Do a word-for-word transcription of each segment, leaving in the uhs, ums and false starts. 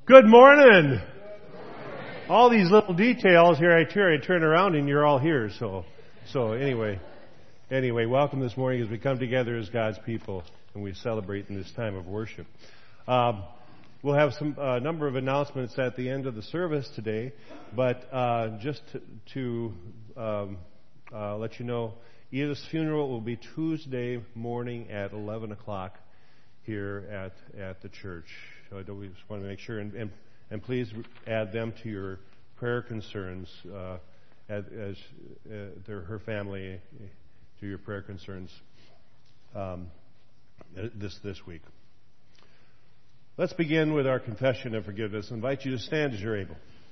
Good morning. All these little details here, I turn, I turn around and you're all here. So, so anyway, anyway, welcome this morning as we come together as God's people and we celebrate in this time of worship. Um, we'll have some uh, number of announcements at the end of the service today, but uh, just to, to um, uh, let you know, Edith's funeral will be Tuesday morning at eleven o'clock here at at the church. So I we just want to make sure, and, and, and please add them to your prayer concerns, uh, as, as uh, their, her family, to your prayer concerns um, this this week. Let's begin with our confession of forgiveness. I invite you to stand as you're able.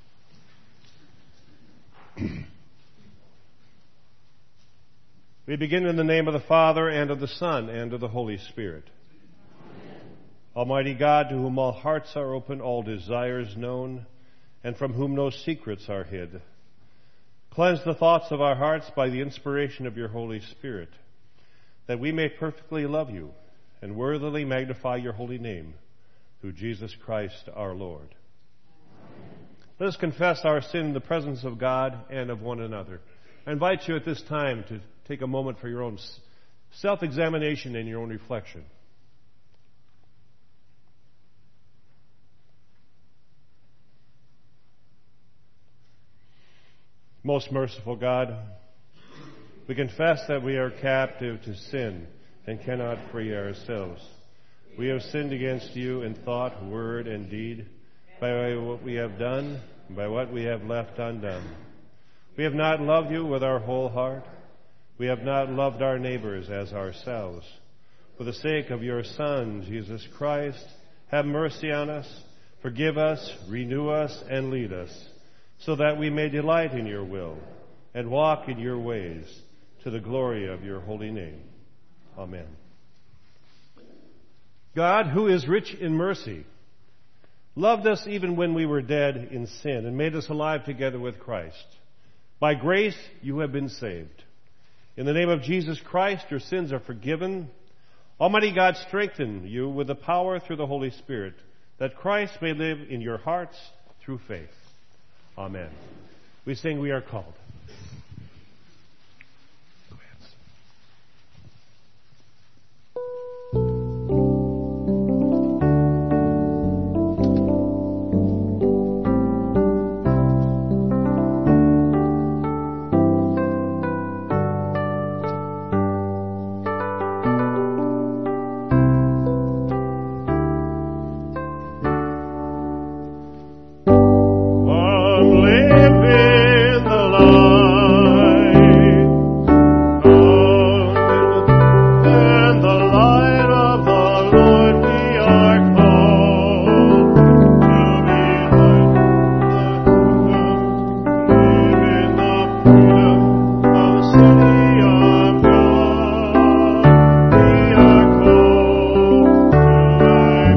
We begin in the name of the Father, and of the Son, and of the Holy Spirit. Almighty God, to whom all hearts are open, all desires known, and from whom no secrets are hid, cleanse the thoughts of our hearts by the inspiration of your Holy Spirit, that we may perfectly love you and worthily magnify your holy name, through Jesus Christ our Lord. Amen. Let us confess our sin in the presence of God and of one another. I invite you at this time to take a moment for your own self-examination and your own reflection. Most merciful God, we confess that we are captive to sin and cannot free ourselves. We have sinned against you in thought, word, and deed, by what we have done, and by what we have left undone. We have not loved you with our whole heart. We have not loved our neighbors as ourselves. For the sake of your Son, Jesus Christ, have mercy on us, forgive us, renew us, and lead us, so that we may delight in your will and walk in your ways, to the glory of your holy name. Amen. God, who is rich in mercy, loved us even when we were dead in sin and made us alive together with Christ. By grace you have been saved. In the name of Jesus Christ, your sins are forgiven. Almighty God, strengthen you with the power through the Holy Spirit, that Christ may live in your hearts through faith. Amen. We sing, We Are Called.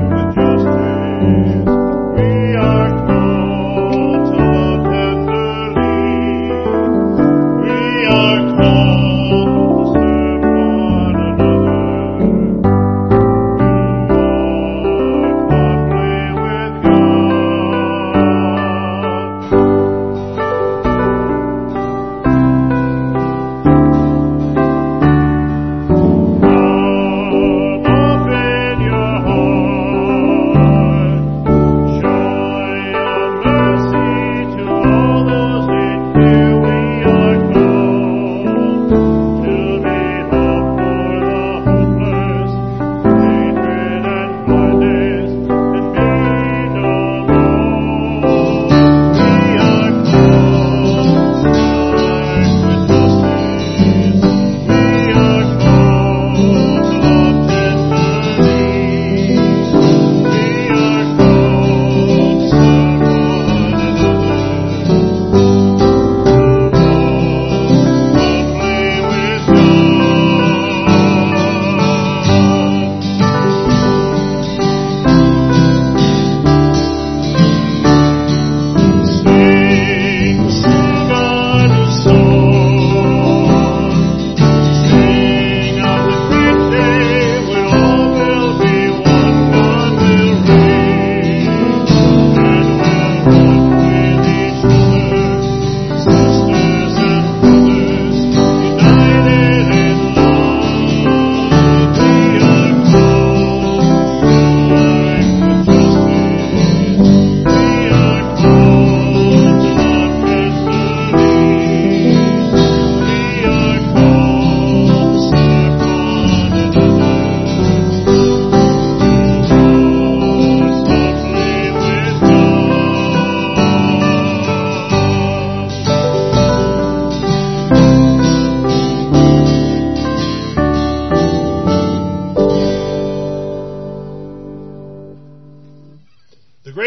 We are called to the tender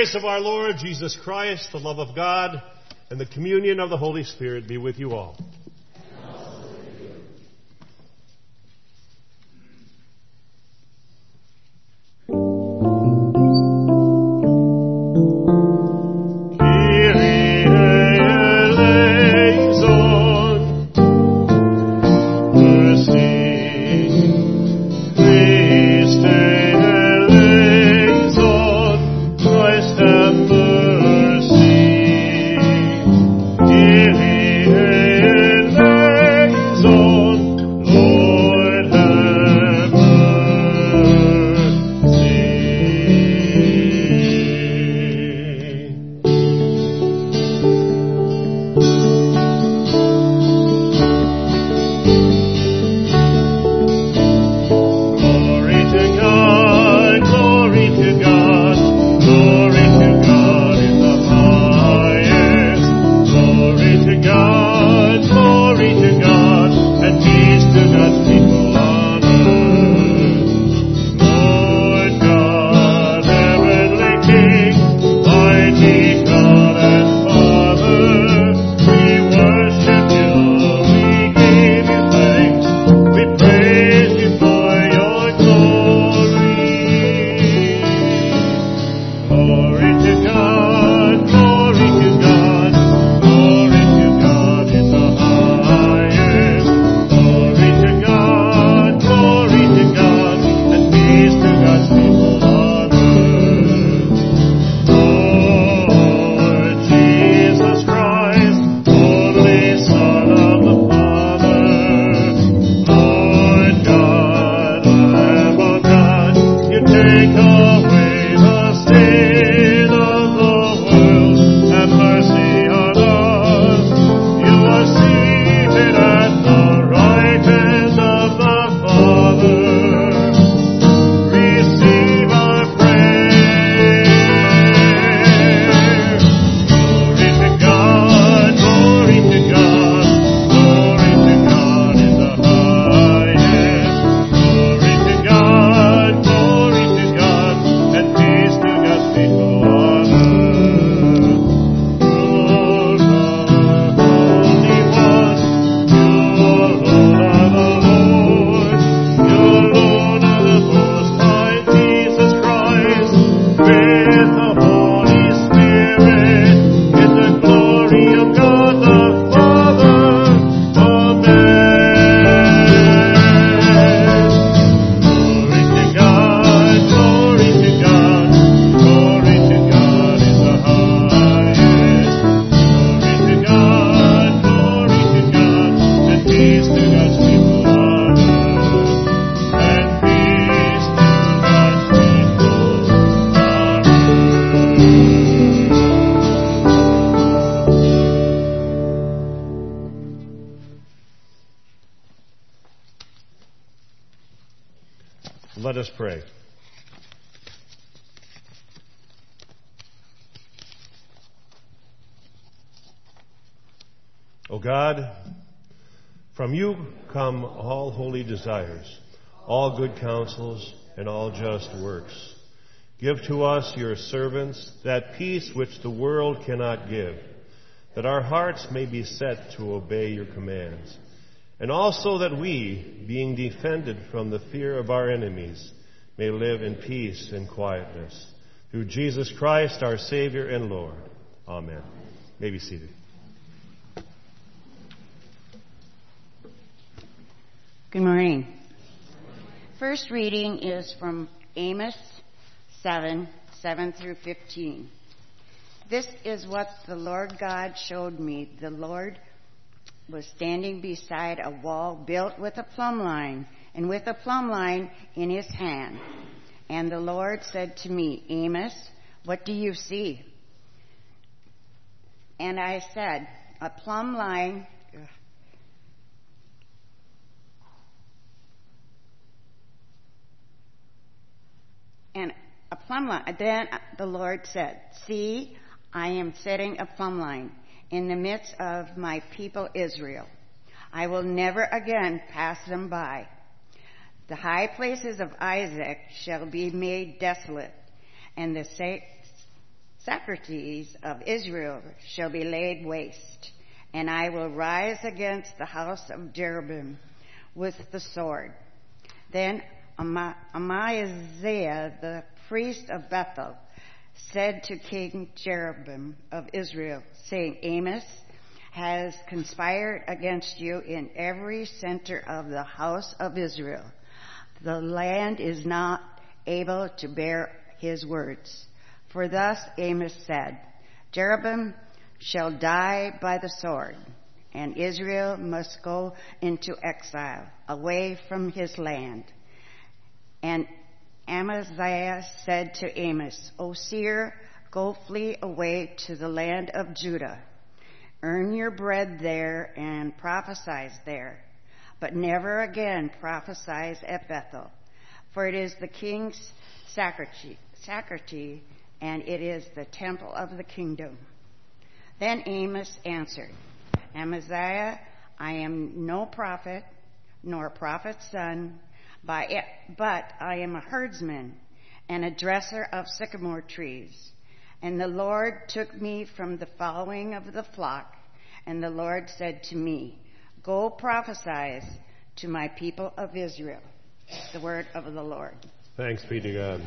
grace of our Lord Jesus Christ, the love of God, and the communion of the Holy Spirit be with you all. Let us pray. O God, from you come all holy desires, all good counsels, and all just works. Give to us, your servants, that peace which the world cannot give, that our hearts may be set to obey your commands, and also that we, being defended from the fear of our enemies, may live in peace and quietness. Through Jesus Christ, our Savior and Lord. Amen. You may be seated. Good morning. First reading is from Amos seven, seven through fifteen. This is what the Lord God showed me. The Lord was standing beside a wall built with a plumb line, and with a plumb line in his hand. And the Lord said to me, Amos, what do you see? And I said, a plumb line. Ugh. And a plumb line. Then the Lord said, see, I am setting a plumb line in the midst of my people Israel. I will never again pass them by. The high places of Isaac shall be made desolate, and the Socrates of Israel shall be laid waste, and I will rise against the house of Jeroboam with the sword. Then Amaziah, the priest of Bethel, said to King Jeroboam of Israel, saying, Amos has conspired against you in every center of the house of Israel. The land is not able to bear his words. For thus Amos said, Jeroboam shall die by the sword, and Israel must go into exile, away from his land. And Amaziah said to Amos, O seer, go flee away to the land of Judah. Earn your bread there and prophesy there, but never again prophesy at Bethel, for it is the king's sacrament, and it is the temple of the kingdom. Then Amos answered, Amaziah, I am no prophet, nor a prophet's son, but I am a herdsman and a dresser of sycamore trees. And the Lord took me from the following of the flock, and the Lord said to me, Go prophesy to my people of Israel. The word of the Lord. Thanks be to God.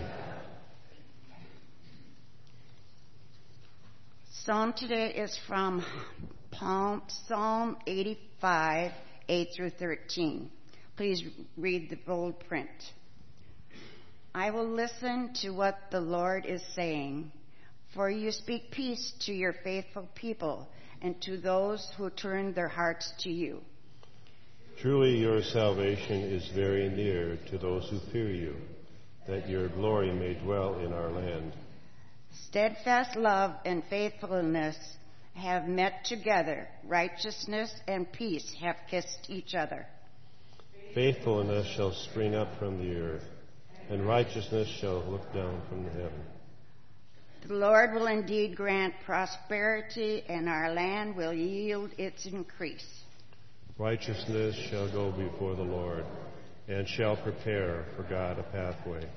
Psalm today is from Psalm eighty-five, eight through thirteen. Please read the bold print. I will listen to what the Lord is saying, for you speak peace to your faithful people and to those who turn their hearts to you. Truly your salvation is very near to those who fear you, that your glory may dwell in our land. Steadfast love and faithfulness have met together. Righteousness and peace have kissed each other. Faithfulness shall spring up from the earth, and righteousness shall look down from the heaven. The Lord will indeed grant prosperity, and our land will yield its increase. Righteousness shall go before the Lord, and shall prepare for God a pathway.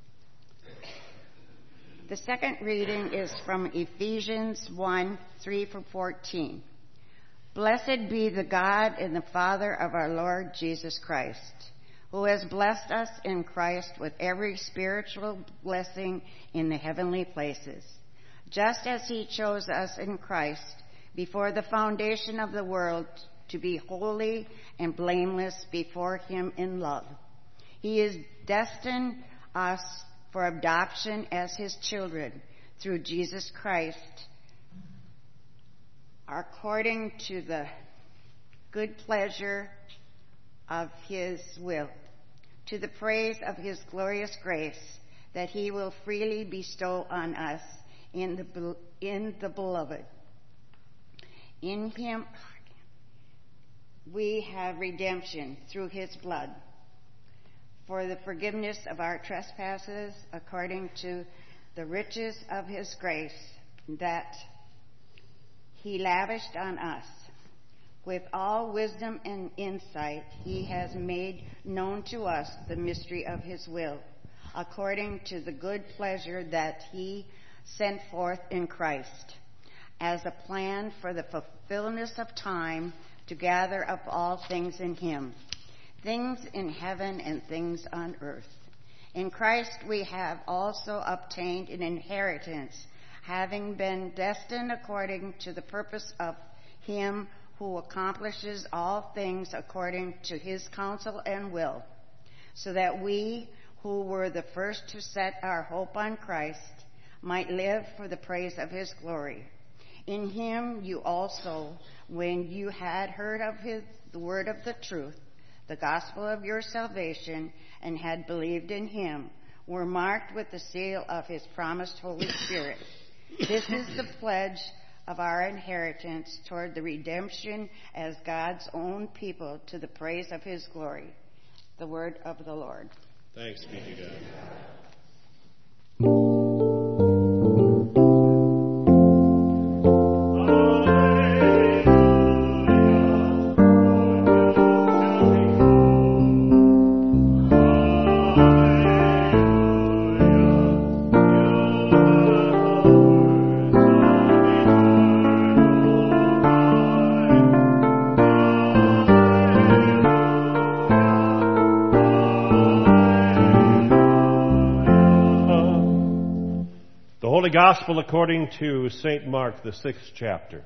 The second reading is from Ephesians one, three through fourteen. Blessed be the God and the Father of our Lord Jesus Christ, who has blessed us in Christ with every spiritual blessing in the heavenly places, just as he chose us in Christ before the foundation of the world to be holy and blameless before him in love. He has destined us for adoption as his children through Jesus Christ, according to the good pleasure of his will, to the praise of his glorious grace that he will freely bestow on us in the, in the beloved. In him we have redemption through his blood, for the forgiveness of our trespasses, according to the riches of his grace that he lavished on us. With all wisdom and insight, he has made known to us the mystery of his will, according to the good pleasure that he sent forth in Christ, as a plan for the fulfillment of time, to gather up all things in him, things in heaven and things on earth. In Christ we have also obtained an inheritance, having been destined according to the purpose of him who accomplishes all things according to his counsel and will, so that we who were the first to set our hope on Christ might live for the praise of his glory. In him you also, when you had heard of his, the word of the truth, the gospel of your salvation, and had believed in him, were marked with the seal of his promised Holy Spirit. This is the pledge of our inheritance toward the redemption as God's own people, to the praise of his glory. The word of the Lord. Thanks be to God. Hallelujah. Holy Gospel according to Saint Mark, the sixth chapter.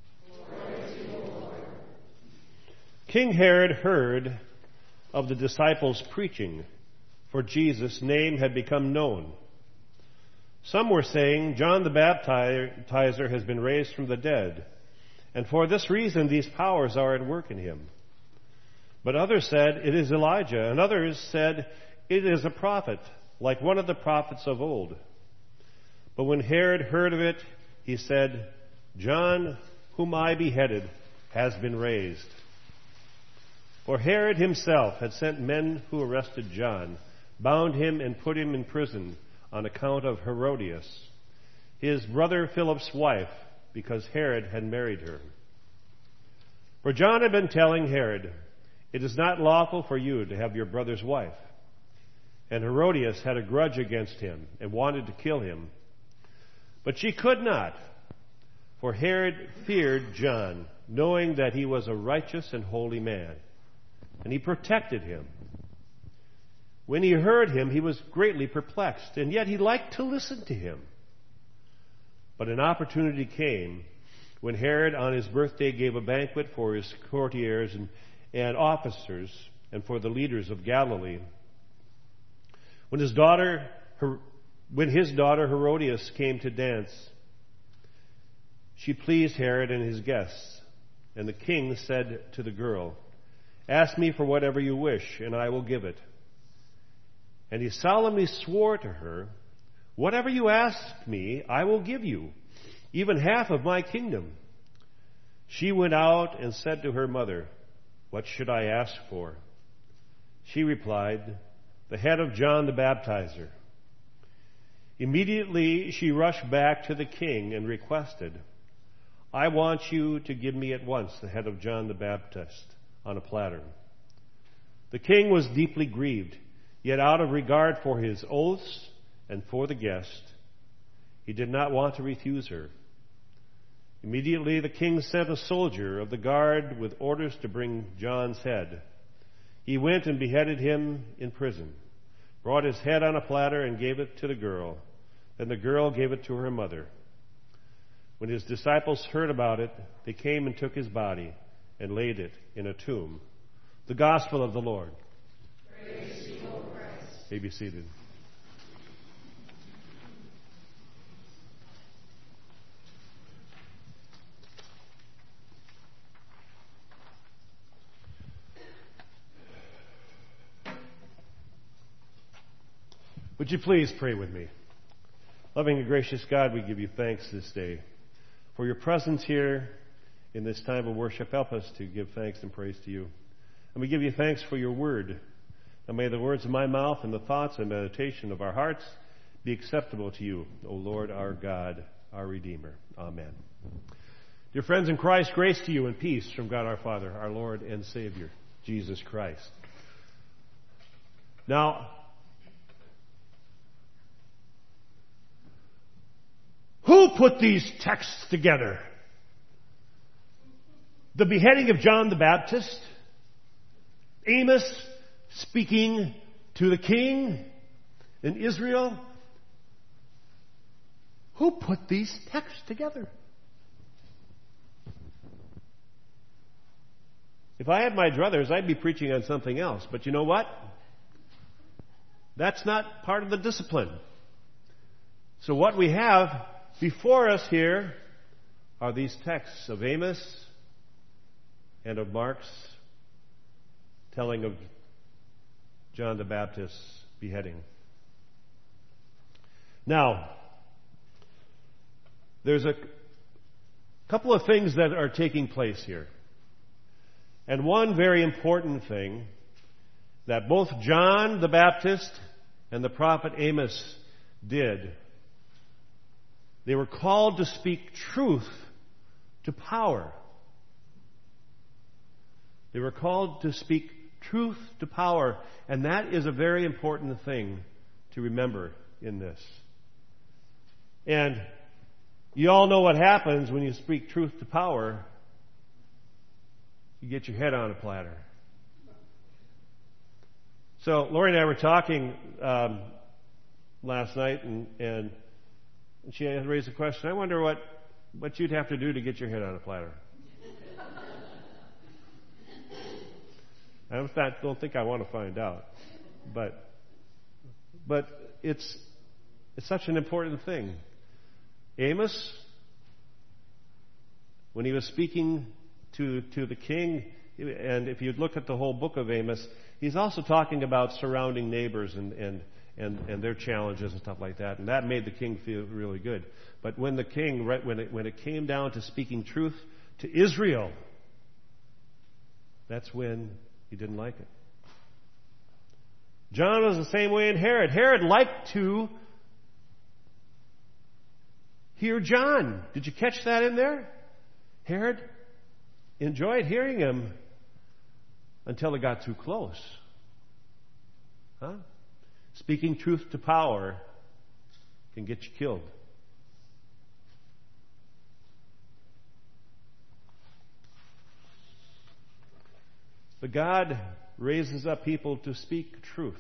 King Herod heard of the disciples preaching, for Jesus' name had become known. Some were saying, John the Baptizer has been raised from the dead, and for this reason these powers are at work in him. But others said, it is Elijah, and others said, it is a prophet, like one of the prophets of old. But when Herod heard of it, he said, John, whom I beheaded, has been raised. For Herod himself had sent men who arrested John, bound him and put him in prison on account of Herodias, his brother Philip's wife, because Herod had married her. For John had been telling Herod, it is not lawful for you to have your brother's wife. And Herodias had a grudge against him and wanted to kill him. But she could not, for Herod feared John, knowing that he was a righteous and holy man, and he protected him. When he heard him, he was greatly perplexed, and yet he liked to listen to him. But an opportunity came when Herod on his birthday gave a banquet for his courtiers and, and officers and for the leaders of Galilee. When his daughter, when his daughter Herodias came to dance, she pleased Herod and his guests. And the king said to the girl, ask me for whatever you wish, and I will give it. And he solemnly swore to her, whatever you ask me, I will give you, even half of my kingdom. She went out and said to her mother, what should I ask for? She replied, the head of John the Baptizer. Immediately she rushed back to the king and requested, I want you to give me at once the head of John the Baptist on a platter. The king was deeply grieved, yet out of regard for his oaths and for the guest, he did not want to refuse her. Immediately the king sent a soldier of the guard with orders to bring John's head. He went and beheaded him in prison, brought his head on a platter and gave it to the girl. Then the girl gave it to her mother. When his disciples heard about it, they came and took his body and laid it in a tomb. The Gospel of the Lord. Praise to you, O Christ. May be seated. Would you please pray with me? Loving and gracious God, we give you thanks this day for your presence here in this time of worship. Help us to give thanks and praise to you. And we give you thanks for your word. And may the words of my mouth and the thoughts and meditation of our hearts be acceptable to you, O Lord, our God, our Redeemer. Amen. Dear friends in Christ, grace to you and peace from God our Father, our Lord and Savior, Jesus Christ. Now, who put these texts together? The beheading of John the Baptist, Amos speaking to the king in Israel. Who put these texts together? If I had my druthers, I'd be preaching on something else. But you know what? That's not part of the discipline. So what we have before us here are these texts of Amos and of Mark's telling of John the Baptist's beheading. Now, there's a couple of things that are taking place here. And one very important thing that both John the Baptist and the prophet Amos did, they were called to speak truth to power. They were called to speak truth to power, and that is a very important thing to remember in this. And you all know what happens when you speak truth to power. You get your head on a platter. So Lori and I were talking um, last night, and, and And she raised the question, I wonder what, what you'd have to do to get your head on a platter. I don't, don't think I want to find out. But but it's it's such an important thing. Amos, when he was speaking to to the king, and if you look at the whole book of Amos, he's also talking about surrounding neighbors and, and, and, and their challenges and stuff like that. And that made the king feel really good. But when the king, right, when it, when it came down to speaking truth to Israel, that's when he didn't like it. John was the same way in Herod. Herod liked to hear John. Did you catch that in there? Herod enjoyed hearing him until it got too close. Huh? Speaking truth to power can get you killed. But God raises up people to speak truth.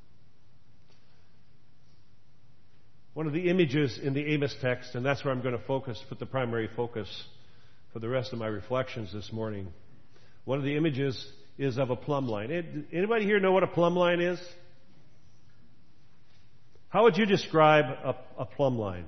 One of the images in the Amos text, and that's where I'm going to focus, put the primary focus for the rest of my reflections this morning. One of the images is of a plumb line. Anybody here know what a plumb line is? How would you describe a, a plumb line?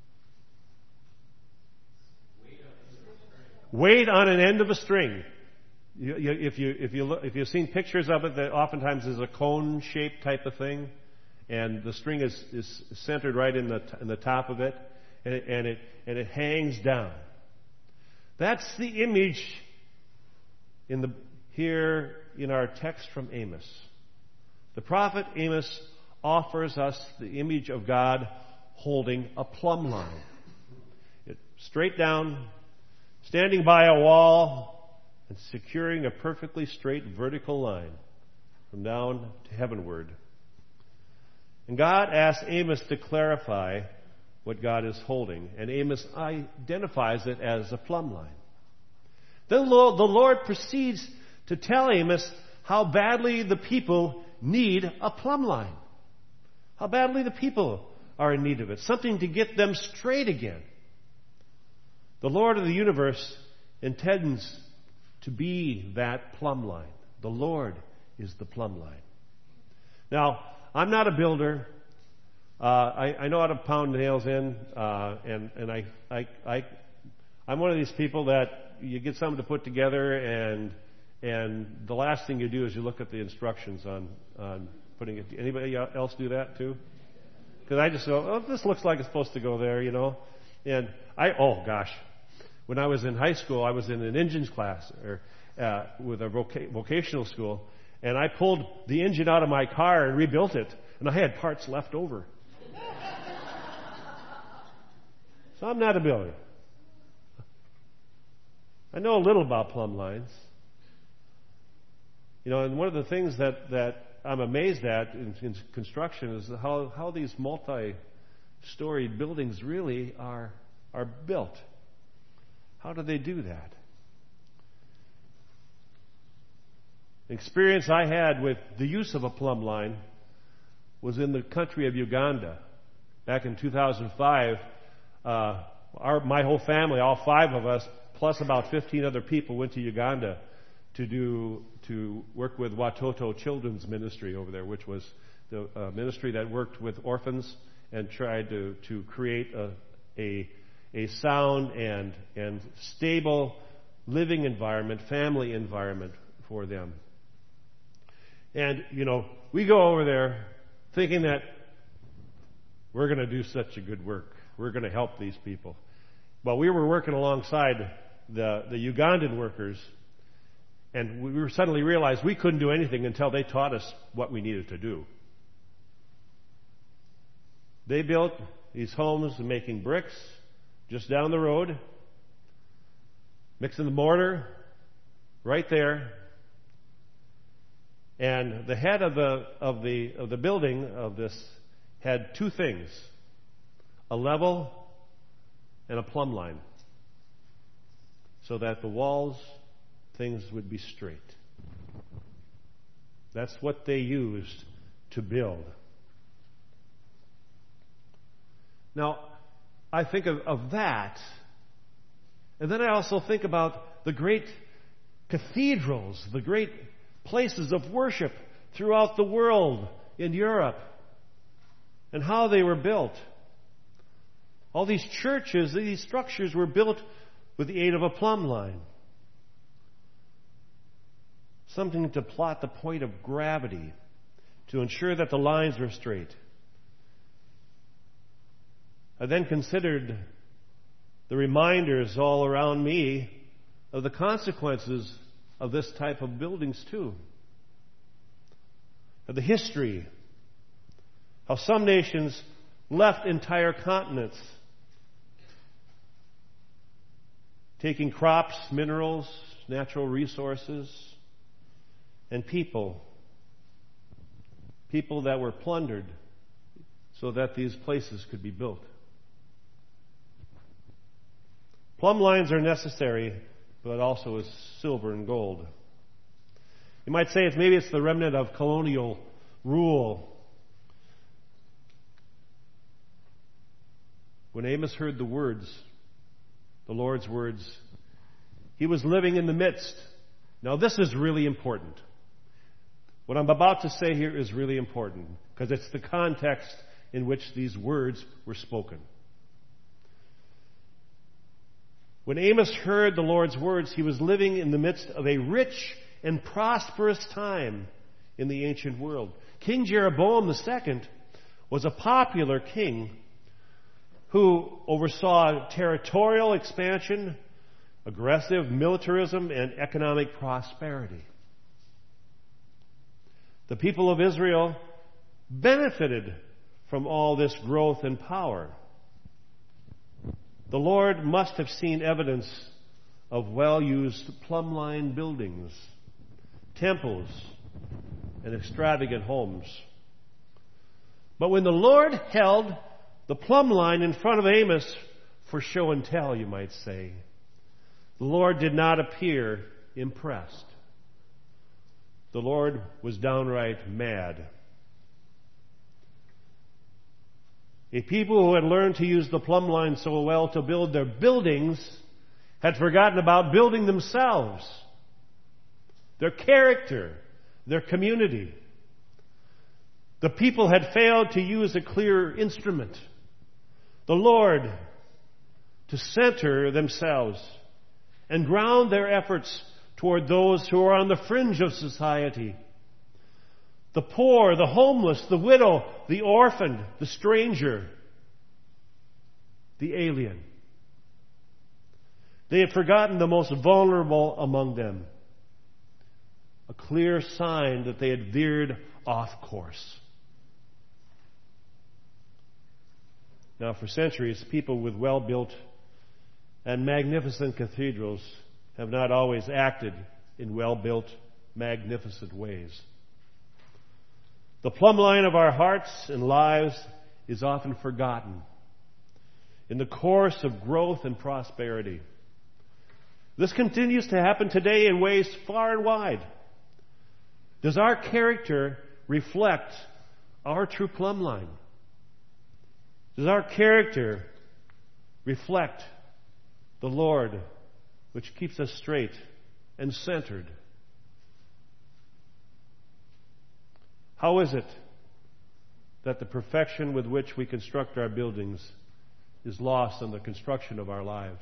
Weight on an end of a string. You, you, if you if you look, if you've seen pictures of it, that oftentimes is a cone-shaped type of thing, and the string is, is centered right in the in the top of it, and it, and it and it hangs down. That's the image in the here in our text from Amos. The prophet Amos offers us the image of God holding a plumb line. It, straight down, standing by a wall, and securing a perfectly straight vertical line from down to heavenward. And God asks Amos to clarify what God is holding, and Amos identifies it as a plumb line. Then the Lord proceeds to tell Amos how badly the people need a plumb line. How badly the people are in need of it. Something to get them straight again. The Lord of the universe intends to be that plumb line. The Lord is the plumb line. Now, I'm not a builder. Uh, I, I know how to pound nails in, uh, and and I, I I I'm one of these people that you get something to put together, and and the last thing you do is you look at the instructions on on putting it. Anybody else do that too? Because I just go, oh, this looks like it's supposed to go there, you know. And I, oh gosh. When I was in high school, I was in an engines class or uh, with a voca- vocational school, and I pulled the engine out of my car and rebuilt it, and I had parts left over. So I'm not a builder. I know a little about plumb lines. You know, and one of the things that, that I'm amazed at in, in construction is how, how these multi-storied buildings really are are built. How do they do that? The experience I had with the use of a plumb line was in the country of Uganda. Back in two thousand five, uh, our, my whole family, all five of us, plus about fifteen other people, went to Uganda to do to work with Watoto Children's Ministry over there, which was the uh, ministry that worked with orphans and tried to, to create a, a a sound and and stable living environment, family environment for them. And, you know, we go over there thinking that we're going to do such a good work. We're going to help these people. Well, we were working alongside the, the Ugandan workers, and we were suddenly realized we couldn't do anything until they taught us what we needed to do. They built these homes making bricks just down the road, mixing the mortar right there. And the head of the of the of the building of this had two things: a level and a plumb line, so that the walls, things would be straight. That's what they used to build. Now, I think of, of that. And then I also think about the great cathedrals, the great places of worship throughout the world in Europe, and how they were built. All these churches, these structures were built with the aid of a plumb line. Something to plot the point of gravity, to ensure that the lines were straight. I then considered the reminders all around me of the consequences of this type of buildings too. Of the history, how some nations left entire continents, taking crops, minerals, natural resources, and people. People that were plundered so that these places could be built. Plumb lines are necessary, but also as silver and gold. You might say it's maybe it's the remnant of colonial rule. When Amos heard the words, the Lord's words, he was living in the midst. Now this is really important. What I'm about to say here is really important because it's the context in which these words were spoken. When Amos heard the Lord's words, he was living in the midst of a rich and prosperous time in the ancient world. King Jeroboam the Second was a popular king who oversaw territorial expansion, aggressive militarism, and economic prosperity. The people of Israel benefited from all this growth and power. The Lord must have seen evidence of well-used plumb-line buildings, temples, and extravagant homes. But when the Lord held the plumb line in front of Amos for show and tell, you might say, the Lord did not appear impressed. The Lord was downright mad. A people who had learned to use the plumb line so well to build their buildings had forgotten about building themselves, their character, their community. The people had failed to use a clear instrument, the Lord, to center themselves and ground their efforts toward those who are on the fringe of society. The poor, the homeless, the widow, the orphan, the stranger, the alien. They had forgotten the most vulnerable among them. A clear sign that they had veered off course. Now, for centuries, people with well-built and magnificent cathedrals have not always acted in well-built, magnificent ways. The plumb line of our hearts and lives is often forgotten in the course of growth and prosperity. This continues to happen today in ways far and wide. Does our character reflect our true plumb line? Does our character reflect the Lord, which keeps us straight and centered? How is it that the perfection with which we construct our buildings is lost in the construction of our lives?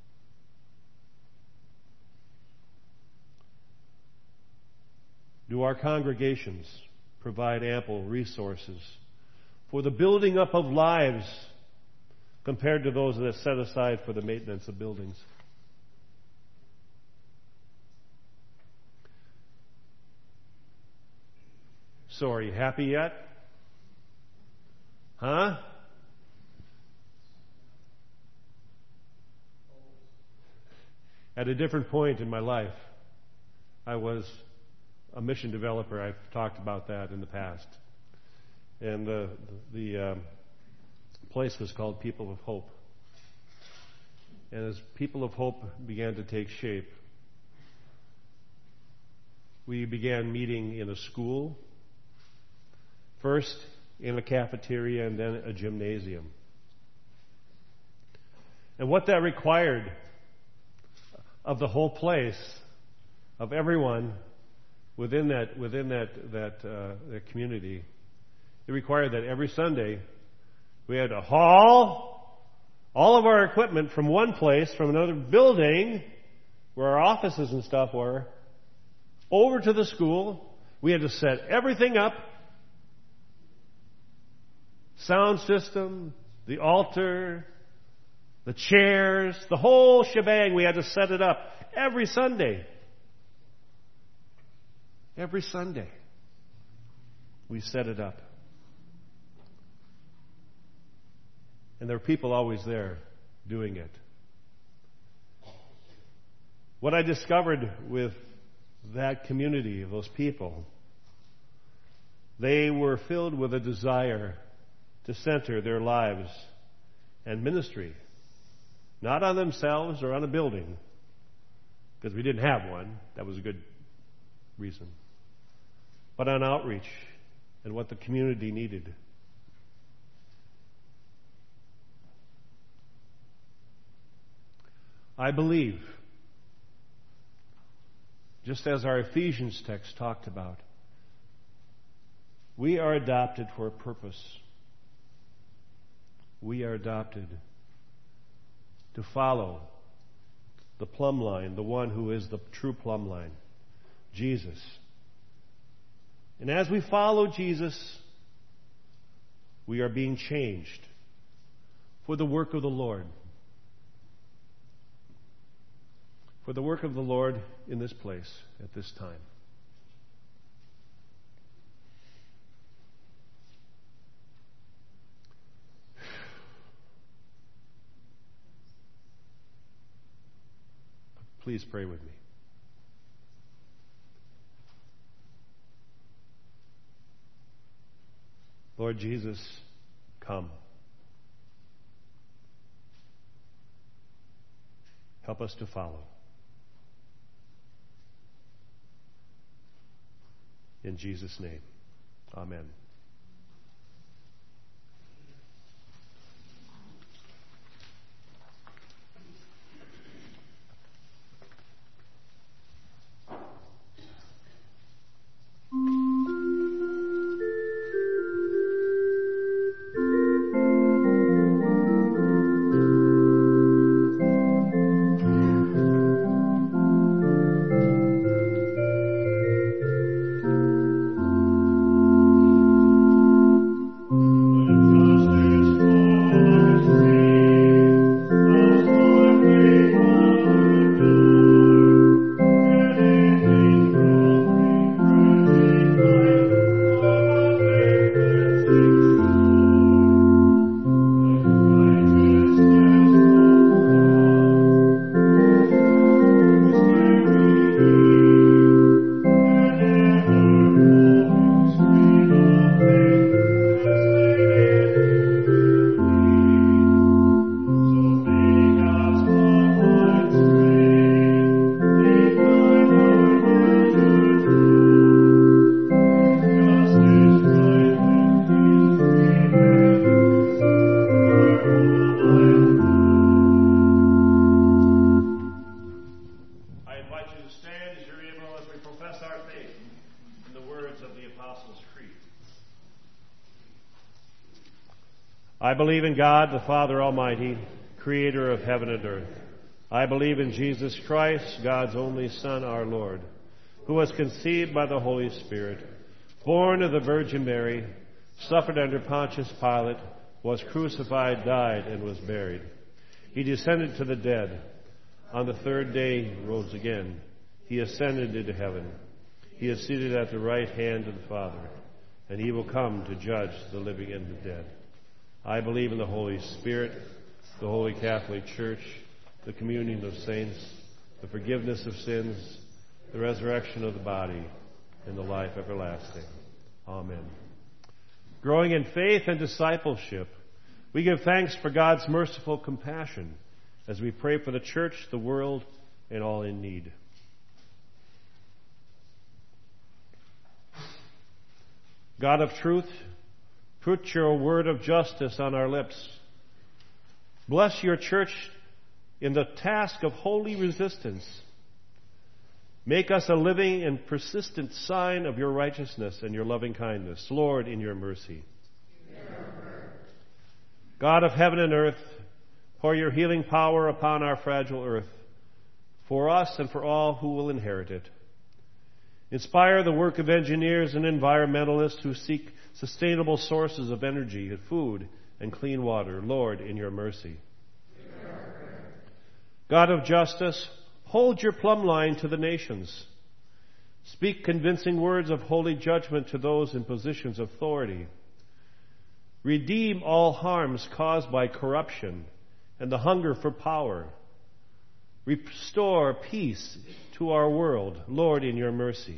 Do our congregations provide ample resources for the building up of lives compared to those that are set aside for the maintenance of buildings? So are you happy yet? Huh? At a different point in my life, I was a mission developer. I've talked about that in the past. And uh, the um, place was called People of Hope. And as People of Hope began to take shape, we began meeting in a school, first in a cafeteria and then a gymnasium. And what that required of the whole place, of everyone within that within that that, uh, that community, it required that every Sunday we had to haul all of our equipment from one place, from another building where our offices and stuff were, over to the school. We had to set everything up. Sound system, the altar, the chairs, the whole shebang. We had to set it up every Sunday. Every Sunday we set it up. And there were people always there doing it. What I discovered with that community of those people, they were filled with a desire to center their lives and ministry, not on themselves or on a building, because we didn't have one. That was a good reason. But on outreach and what the community needed. I believe, just as our Ephesians text talked about, we are adopted for a purpose. We are adopted to follow the plumb line, the one who is the true plumb line, Jesus. And as we follow Jesus, we are being changed for the work of the Lord. For the work of the Lord in this place at this time. Please pray with me. Lord Jesus, come. Help us to follow. In Jesus' name, amen. I believe in God, the Father Almighty, creator of heaven and earth. I believe in Jesus Christ, God's only Son, our Lord, who was conceived by the Holy Spirit, born of the Virgin Mary, suffered under Pontius Pilate, was crucified, died, and was buried. He descended to the dead. On the third day rose again. He ascended into heaven. He is seated at the right hand of the Father, and he will come to judge the living and the dead. I believe in the Holy Spirit, the Holy Catholic Church, the communion of saints, the forgiveness of sins, the resurrection of the body, and the life everlasting. Amen. Growing in faith and discipleship, we give thanks for God's merciful compassion as we pray for the church, the world, and all in need. God of truth, put your word of justice on our lips. Bless your church in the task of holy resistance. Make us a living and persistent sign of your righteousness and your loving kindness, Lord, in your mercy. God of heaven and earth, pour your healing power upon our fragile earth, for us and for all who will inherit it. Inspire the work of engineers and environmentalists who seek sustainable sources of energy and food and clean water, Lord, in your mercy. God of justice, hold your plumb line to the nations. Speak convincing words of holy judgment to those in positions of authority. Redeem all harms caused by corruption and the hunger for power. Restore peace to our world, Lord, in your mercy.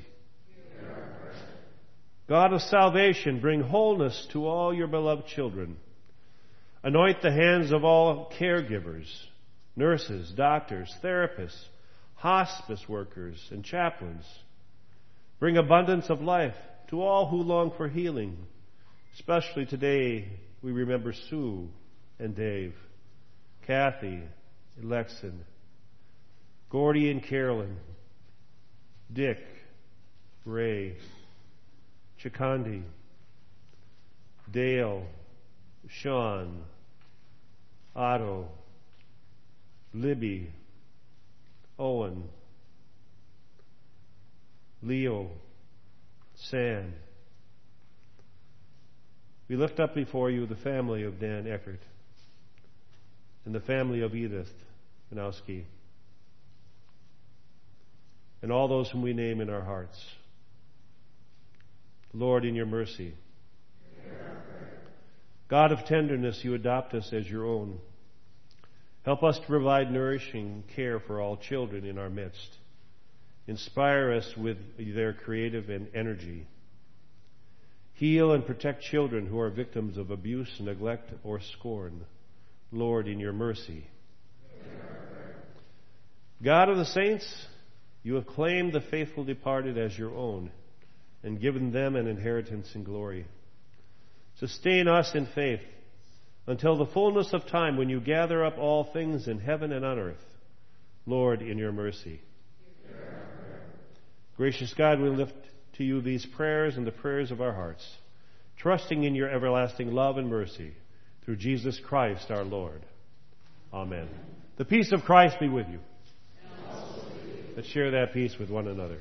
God of salvation, bring wholeness to all your beloved children. Anoint the hands of all caregivers, nurses, doctors, therapists, hospice workers, and chaplains. Bring abundance of life to all who long for healing. Especially today, we remember Sue and Dave, Kathy and Lexon, Gordy and Carolyn, Dick, Ray, Chikandi, Dale, Sean, Otto, Libby, Owen, Leo, Sam. We lift up before you the family of Dan Eckert and the family of Edith Panowski and all those whom we name in our hearts. Lord, in your mercy. God of tenderness, you adopt us as your own. Help us to provide nourishing care for all children in our midst. Inspire us with their creative and energy. Heal and protect children who are victims of abuse, neglect, or scorn. Lord, in your mercy. God of the saints, you have claimed the faithful departed as your own and given them an inheritance in glory. Sustain us in faith until the fullness of time when you gather up all things in heaven and on earth. Lord, in your mercy. Gracious God, we lift to you these prayers and the prayers of our hearts, trusting in your everlasting love and mercy through Jesus Christ our Lord. Amen. The peace of Christ be with you. Let's share that peace with one another.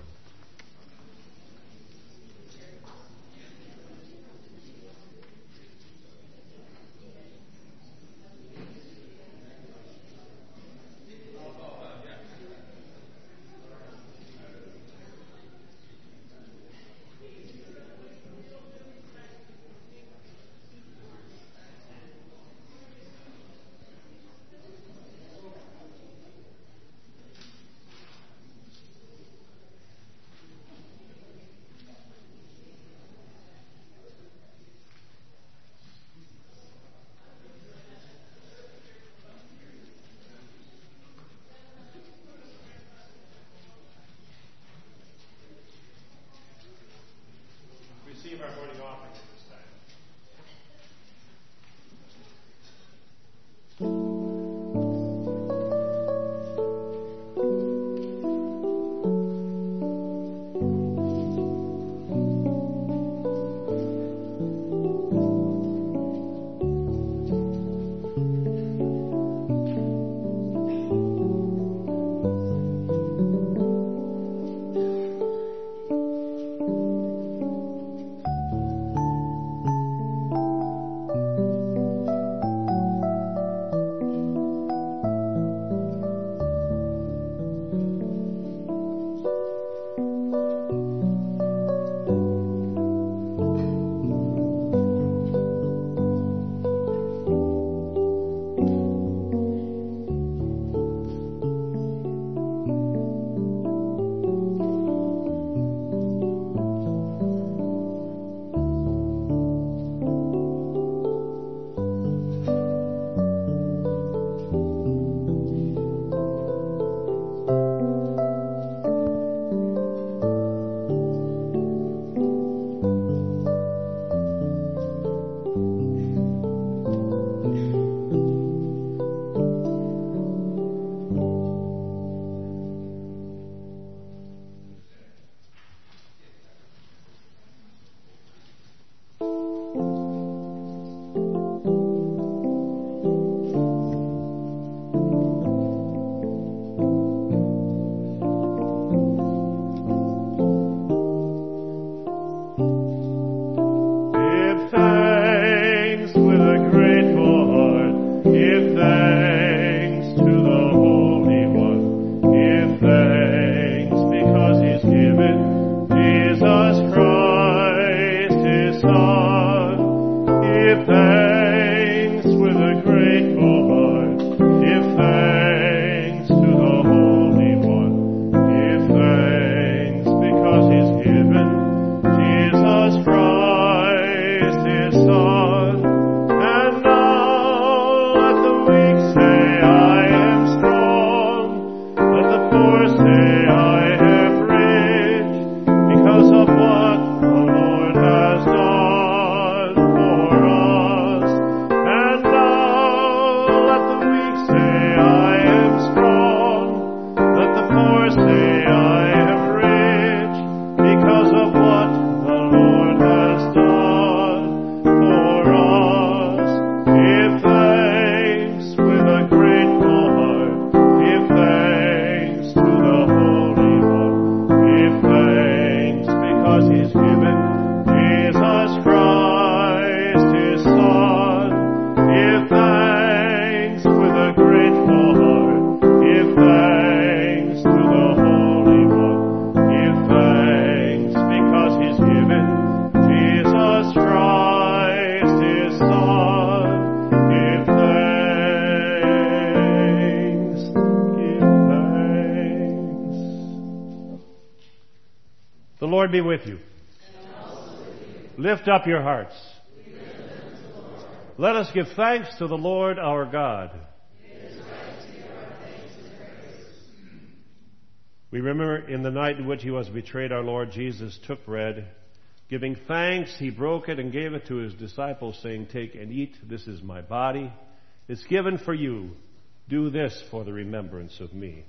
Lord be with you. And also with you. Lift up your hearts. We lift them to the Lord. Let us give thanks to the Lord our God. It is right to give our thanks and praise. We remember in the night in which he was betrayed, our Lord Jesus took bread. Giving thanks, he broke it and gave it to his disciples, saying, "Take and eat. This is my body. It's given for you. Do this for the remembrance of me."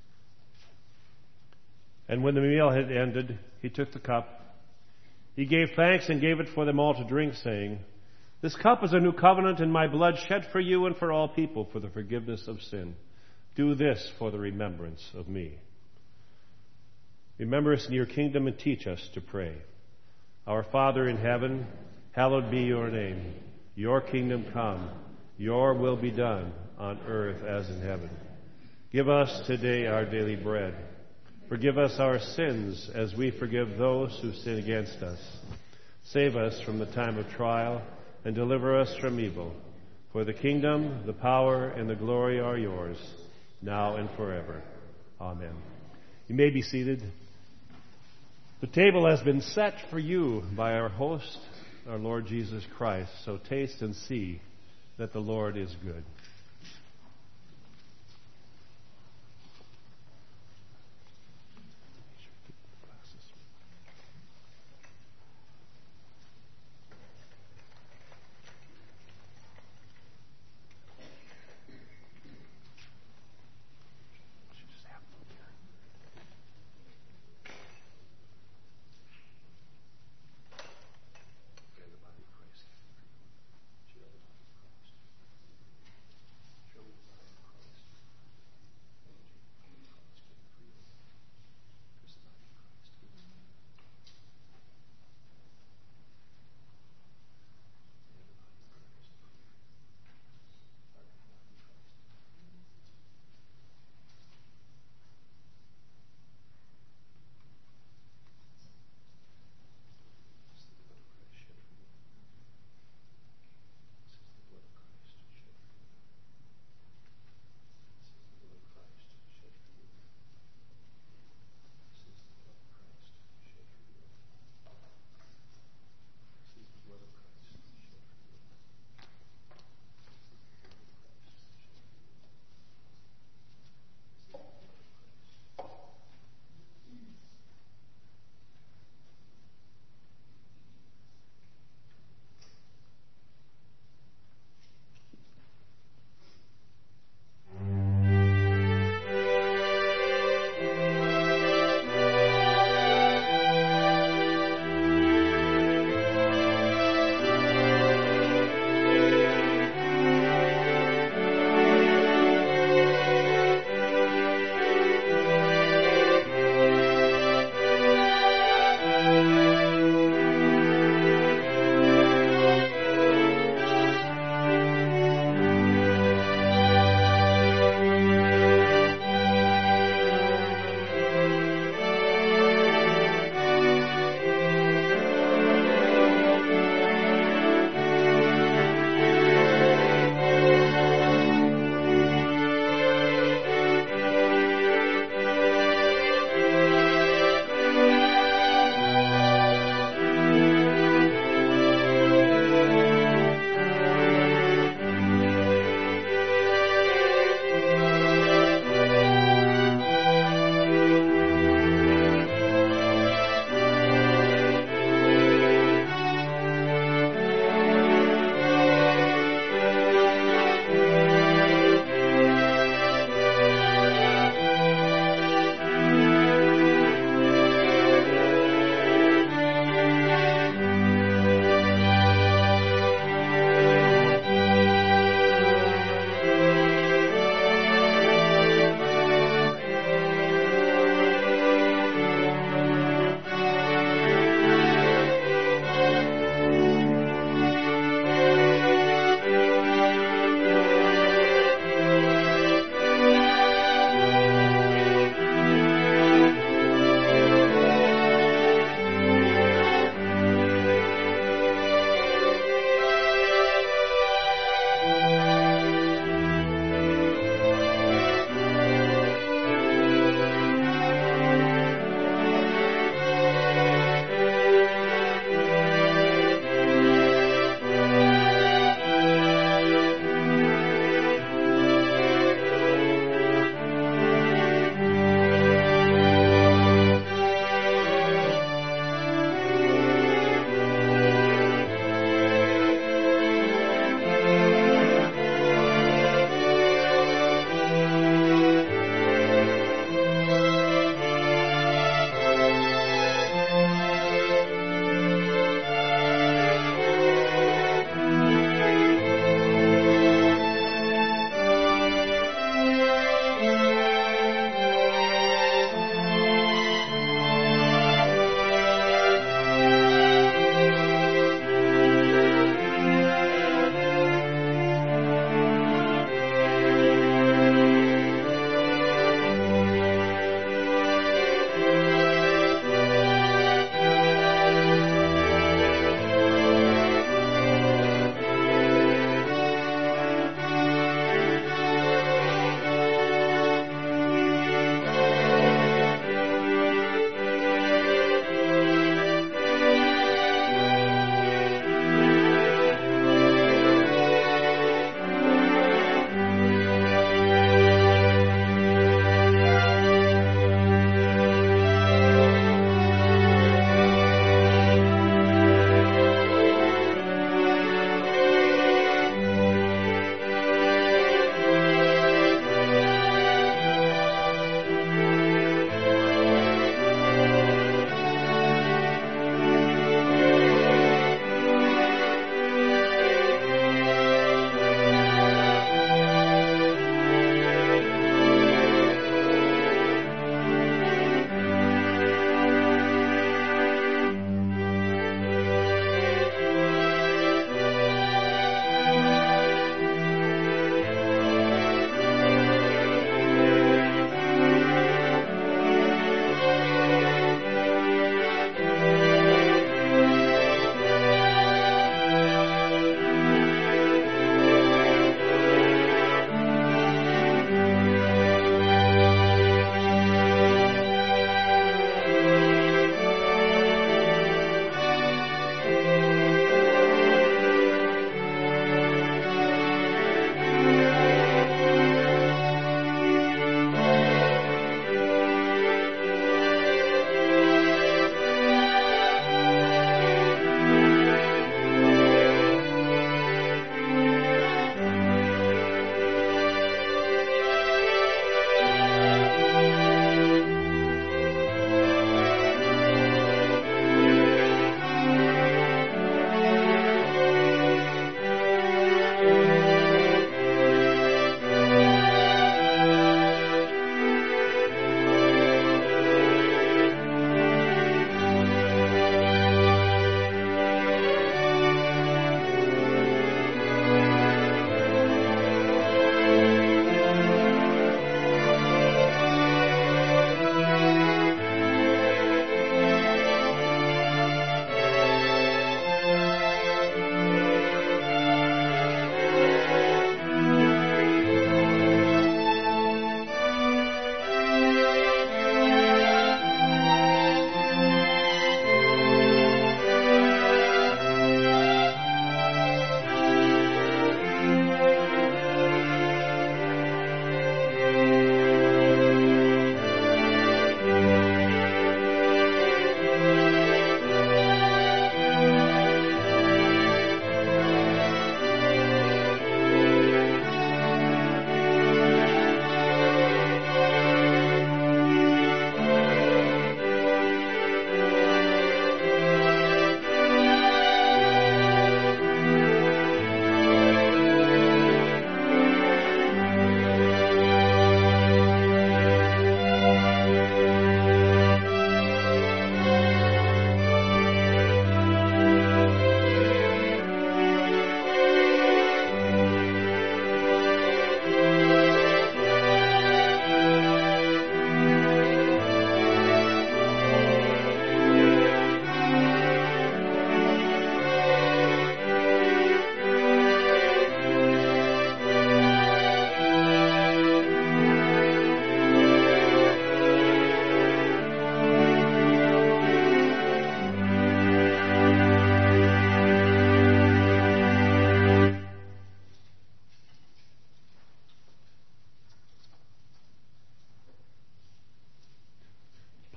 And when the meal had ended, he took the cup. He gave thanks and gave it for them all to drink, saying, "This cup is a new covenant in my blood, shed for you and for all people for the forgiveness of sin. Do this for the remembrance of me." Remember us in your kingdom and teach us to pray. Our Father in heaven, hallowed be your name. Your kingdom come. Your will be done on earth as in heaven. Give us today our daily bread. Forgive us our sins as we forgive those who sin against us. Save us from the time of trial and deliver us from evil. For the kingdom, the power, and the glory are yours, now and forever. Amen. You may be seated. The table has been set for you by our host, our Lord Jesus Christ. So taste and see that the Lord is good.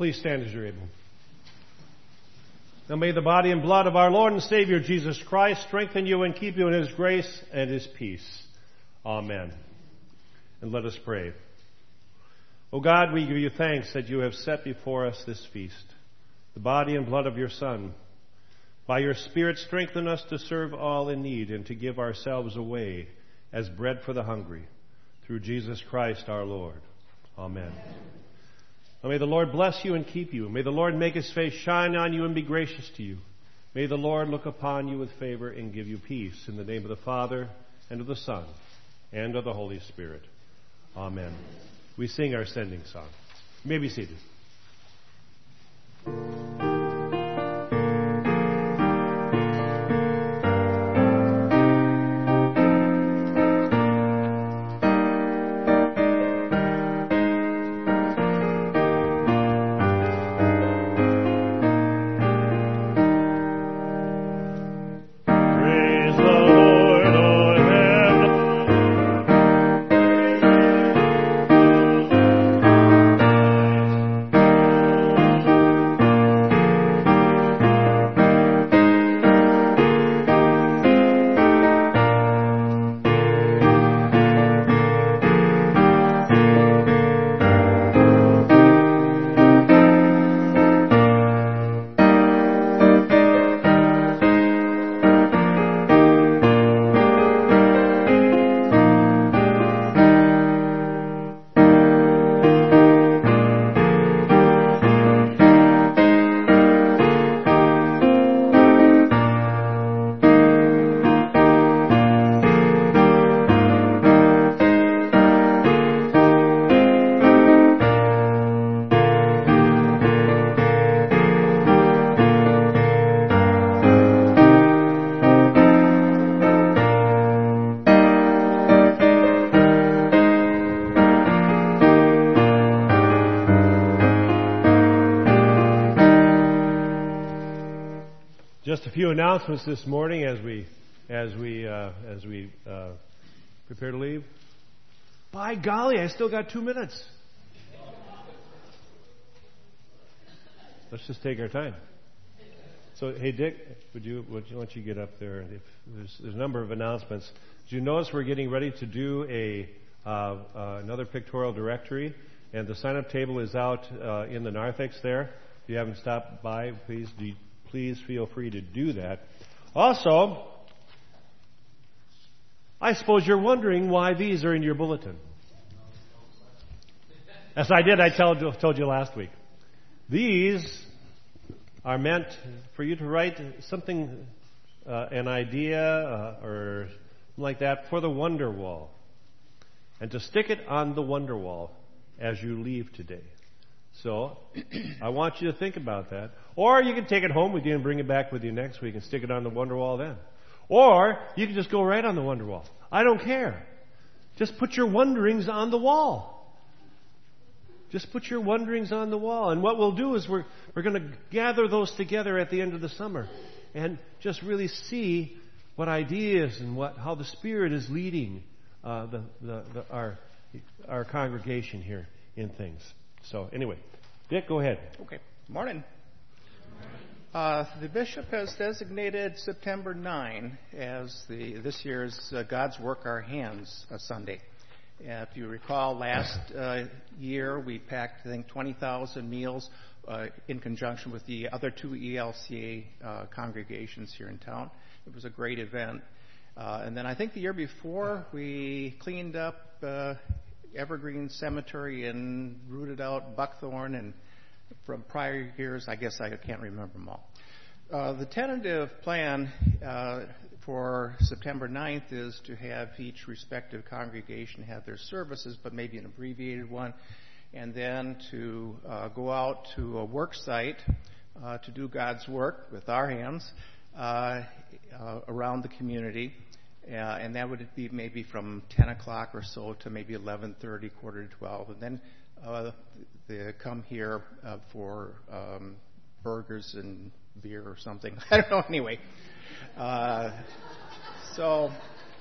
Please stand as you're able. Now may the body and blood of our Lord and Savior Jesus Christ strengthen you and keep you in His grace and His peace. Amen. And let us pray. O God, we give you thanks that you have set before us this feast, the body and blood of your Son. By your Spirit, strengthen us to serve all in need and to give ourselves away as bread for the hungry. Through Jesus Christ our Lord. Amen. Amen. Now may the Lord bless you and keep you. May the Lord make His face shine on you and be gracious to you. May the Lord look upon you with favor and give you peace. In the name of the Father, and of the Son, and of the Holy Spirit. Amen. We sing our sending song. You may be seated. Just a few announcements this morning as we as we uh, as we uh, prepare to leave. By golly, I still got two minutes. Let's just take our time. So, hey Dick, would you would you, why don't you get up there? If there's, there's a number of announcements. Did you notice we're getting ready to do a uh, uh, another pictorial directory, and the sign-up table is out uh, in the narthex there. If you haven't stopped by, please do. Please feel free to do that. Also, I suppose you're wondering why these are in your bulletin. As I did, I told, told you last week. These are meant for you to write something, uh, an idea uh, or something like that for the Wonder Wall. And to stick it on the Wonder Wall as you leave today. So, I want you to think about that. Or you can take it home with you and bring it back with you next week and stick it on the Wonder Wall then. Or you can just go right on the Wonder Wall. I don't care. Just put your wonderings on the wall. Just put your wonderings on the wall. And what we'll do is we're, we're going to gather those together at the end of the summer and just really see what ideas and what how the Spirit is leading uh, the, the, the, our, our congregation here in things. So anyway, Dick, go ahead. Okay. Morning. Uh, the bishop has designated September ninth as the this year's uh, God's Work Our Hands uh, Sunday. Uh, if you recall, last uh, year we packed, I think, twenty thousand meals uh, in conjunction with the other two E L C A uh, congregations here in town. It was a great event. Uh, and then I think the year before we cleaned up uh, Evergreen Cemetery and rooted out buckthorn, and from prior years, I guess I can't remember them all. Uh, the tentative plan uh, for September ninth is to have each respective congregation have their services, but maybe an abbreviated one, and then to uh, go out to a work site uh, to do God's work with our hands uh, uh, around the community. Uh, and that would be maybe from ten o'clock or so to maybe eleven thirty, quarter to twelve. And then uh, they come here uh, for um, burgers and beer or something. I don't know. Anyway. Uh, so,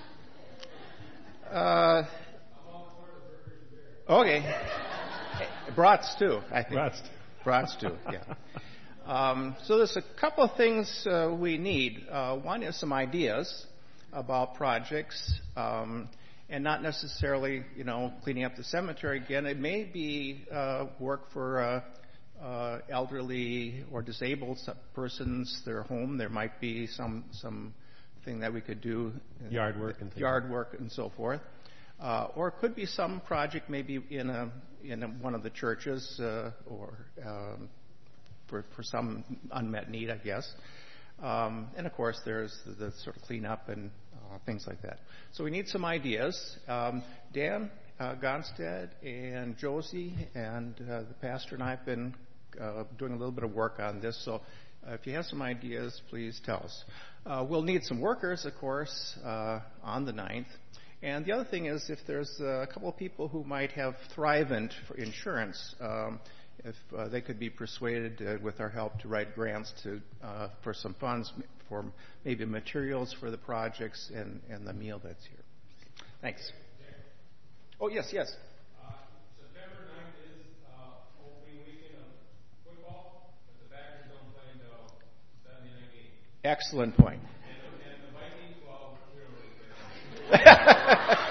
uh, okay. Brats too, I think. Brats. Brats do, yeah. Um, so there's a couple of things uh, we need. Uh, one is some ideas about projects, um, and not necessarily, you know, cleaning up the cemetery again. It may be uh, work for uh, uh, elderly or disabled persons, their home. There might be some some thing that we could do. Yard work and things. Yard work and so forth. Uh, or it could be some project maybe in a in a, one of the churches uh, or um, for, for some unmet need, I guess. Um, and of course, there's the, the sort of cleanup and uh, things like that. So we need some ideas. Um, Dan uh, Gonstead and Josie and uh, the pastor and I have been uh, doing a little bit of work on this. So uh, if you have some ideas, please tell us. Uh, we'll need some workers, of course, uh, on the ninth. And the other thing is, if there's a couple of people who might have Thrivent for insurance, um, if uh, they could be persuaded uh, with our help to write grants to uh, for some funds for maybe materials for the projects and, and the meal that's here. Thanks. Oh, yes, yes. Uh, September ninth is uh, opening weekend of football, but the Packers don't play until Sunday night game. Excellent point. And, and the Vikings, well, we don't really play.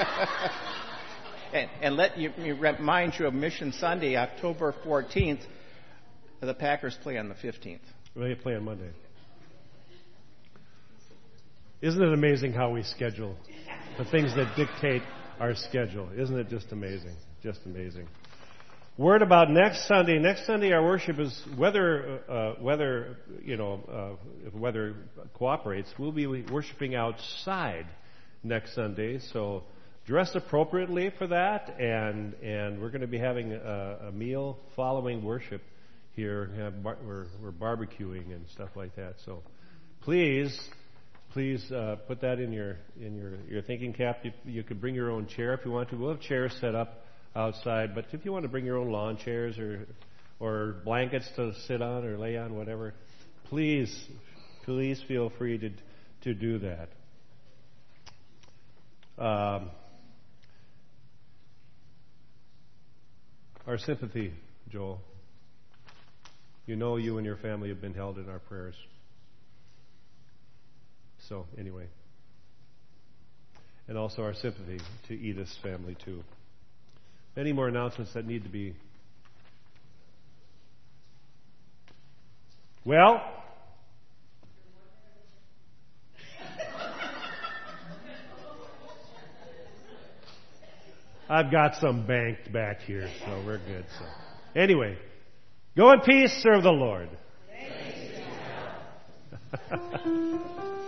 And, and let you, me remind you of Mission Sunday, October fourteenth. The Packers play on the fifteenth. They play on Monday. Isn't it amazing how we schedule the things that dictate our schedule? Isn't it just amazing? Just amazing. Word about next Sunday. Next Sunday, our worship is whether uh, whether you know uh, if weather cooperates, we'll be worshiping outside next Sunday. So dress appropriately for that, and and we're going to be having a, a meal following worship here. We're, we're barbecuing and stuff like that. So please, please uh, put that in your in your, your thinking cap. You, you could bring your own chair if you want to. We'll have chairs set up outside, but if you want to bring your own lawn chairs or or blankets to sit on or lay on, whatever, please, please feel free to to do that. Um, Our sympathy, Joel. You know you and your family have been held in our prayers. So, anyway. And also our sympathy to Edith's family, too. Any more announcements that need to be... Well... I've got some banked back here, so we're good. So, anyway, go in peace, serve the Lord. Thanks be to God.